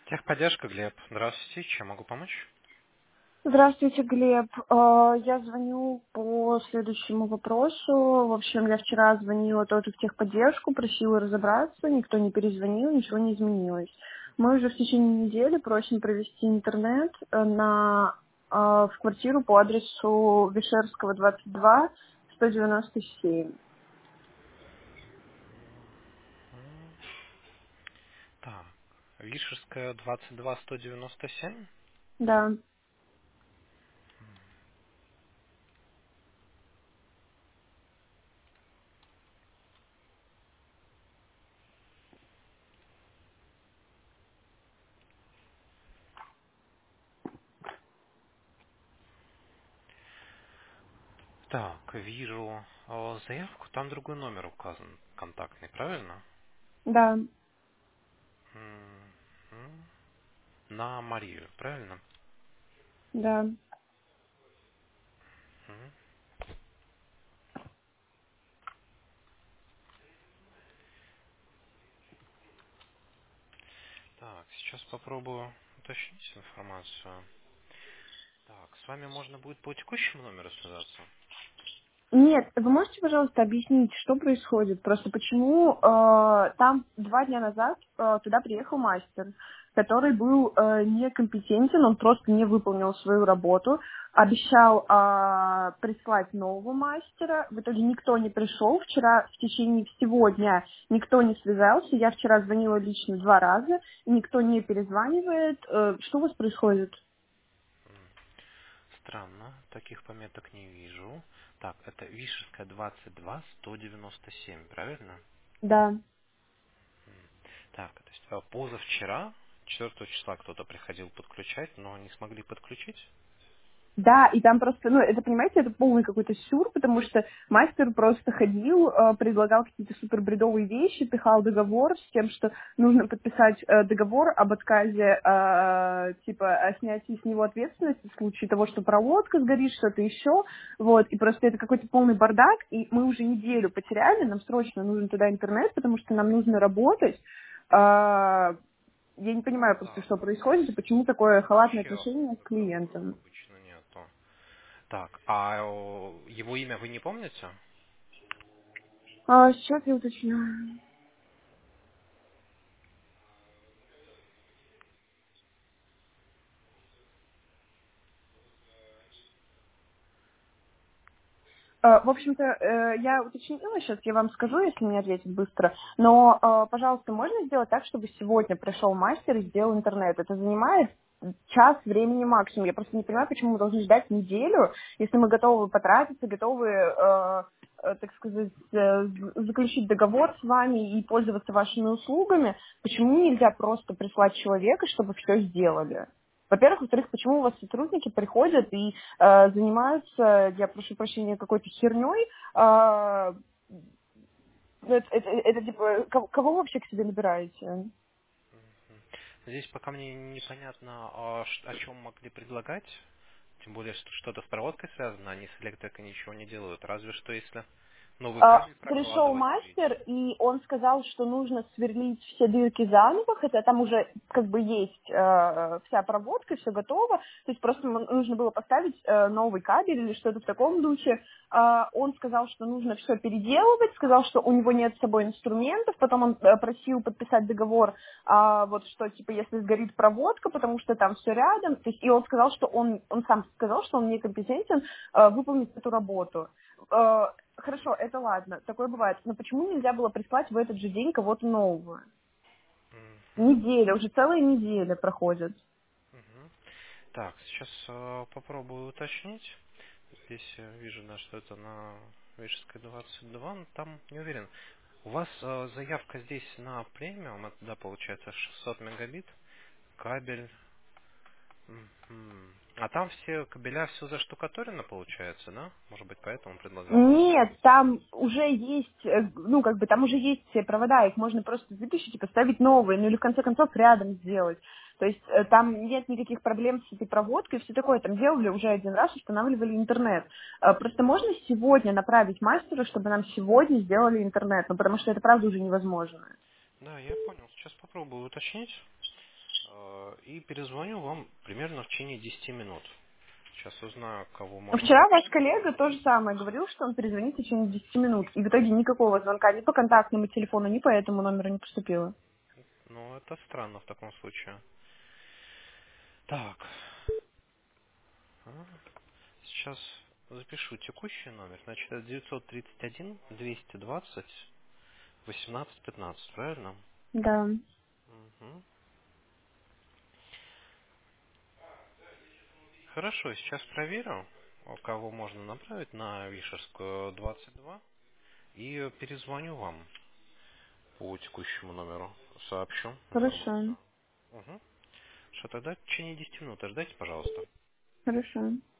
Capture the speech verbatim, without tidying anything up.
Техподдержка, Глеб. Здравствуйте, чем могу помочь? Здравствуйте, Глеб. Э, Я звоню по следующему вопросу. В общем, я вчера звонила тоже в техподдержку, просила разобраться, никто не перезвонил, ничего не изменилось. Мы уже в течение недели просим провести интернет э, на, э, в квартиру по адресу Вишерского, двадцать два, сто девяносто семь. М, Так, Вишерская, двадцать два сто девяносто семь. Да, Так, вижу э, заявку, там другой номер указан, контактный, правильно? да, М, м, На Марию, правильно? да. М, Так, сейчас попробую уточнить информацию. Так, с вами можно будет по текущему номеру связаться? Нет, вы можете, пожалуйста, объяснить, что происходит? Просто почему э, там два дня назад э, туда приехал мастер, который был э, некомпетентен, он просто не выполнил свою работу, обещал э, прислать нового мастера, в итоге никто не пришел, вчера в течение всего дня никто не связался, я вчера звонила лично два раза, никто не перезванивает. Э, что у вас происходит? М, Странно, таких пометок не вижу. Так, это Вишерская, двадцать два сто девяносто семь, правильно? Да. Так, то есть э, позавчера, четвёртого числа кто-то приходил подключать, но не смогли подключить? Да, и там просто, ну, это, понимаете, это полный какой-то сюр, потому что мастер просто ходил, э, предлагал какие-то супер бредовые вещи, пихал договор с тем, что нужно подписать э, договор об отказе, э, типа, о снятии с него ответственности в случае того, что проводка сгорит, что-то еще, вот, и просто это какой-то полный бардак, и мы уже неделю потеряли, нам срочно нужен туда интернет, потому что нам нужно работать. Э, я не понимаю просто, Да, что у нас происходит, и почему такое халатное вообще отношение с договоров клиентом. обычно нету. Так, а о, его имя вы не помните? А, сейчас я уточню. А, В общем-то, э, я уточнила, сейчас я вам скажу, если мне ответят быстро. Но, э, пожалуйста, можно сделать так, чтобы сегодня пришел мастер и сделал интернет? Это занимает час времени максимум. Я просто не понимаю, почему мы должны ждать неделю, если мы готовы потратиться, готовы, э, э, так сказать, э, з- заключить договор с вами и пользоваться вашими услугами. Почему нельзя просто прислать человека, чтобы все сделали? Во-первых, во-вторых, почему у вас сотрудники приходят и э, занимаются, я прошу прощения, какой-то херней? э, это, это- это, типа, кого, кого вы вообще к себе набираете? Мгм. Здесь пока мне непонятно, а ш- о чем могли предлагать. Тем более, что что-то с проводкой связано, они с электрикой ничего не делают. Разве что если новый А, кабель Пришел прокладывать будете. мастер, и он сказал, что нужно сверлить все дырки заново, хотя там уже как бы есть э, вся проводка, все готово. То есть просто м- нужно было поставить э, новый кабель или что-то в таком духе. А, он сказал, что нужно все переделывать, сказал, что у него нет с собой инструментов, потом он э, просил подписать договор, а, вот что типа если сгорит проводка, потому что там все рядом. То есть, и он сказал, что он, он сам сказал, что он некомпетентен э, выполнить эту работу. Э, Хорошо, это ладно, такое бывает. Но почему нельзя было прислать в этот же день кого-то нового? Мгм. Неделя, уже целая неделя проходит. Мгм. Так, сейчас э, попробую уточнить. Здесь я вижу, да, что это на Вишерской двадцать два, но там не уверен. У вас э, заявка здесь на премиум, это, да, получается шестьсот мегабит, кабель. Мгм. А там все кабеля все заштукатурено, получается, да? Может быть, поэтому предлагал Нет, установить. там уже есть, э, ну, как бы, там уже есть все провода, их можно просто вытащить и поставить новые, ну, или, в конце концов, рядом сделать. То есть э, там нет никаких проблем с этой проводкой, все такое, там делали уже один раз, устанавливали интернет. Э, Просто можно сегодня направить мастера, чтобы нам сегодня сделали интернет, ну, потому что это, правда, уже невозможно. Да, я понял. Сейчас попробую уточнить. И перезвоню вам примерно в течение десяти минут. Сейчас узнаю, кого можно Вчера ваш набрать. коллега то же самое говорил, что он перезвонит в течение десяти минут. И в итоге никакого звонка ни по контактному телефону, ни по этому номеру не поступило. Ну, это странно в таком случае. Так. а, Сейчас запишу текущий номер. Значит, это девятьсот тридцать один двести двадцать восемнадцать пятнадцать, правильно? Да, Мгм. Хорошо, сейчас проверю, а, кого можно направить на Вишерскую двадцать два. И перезвоню вам по текущему номеру. Сообщу хорошо, информацию. Угу. Что тогда в течение десяти минут ждайте, пожалуйста. хорошо.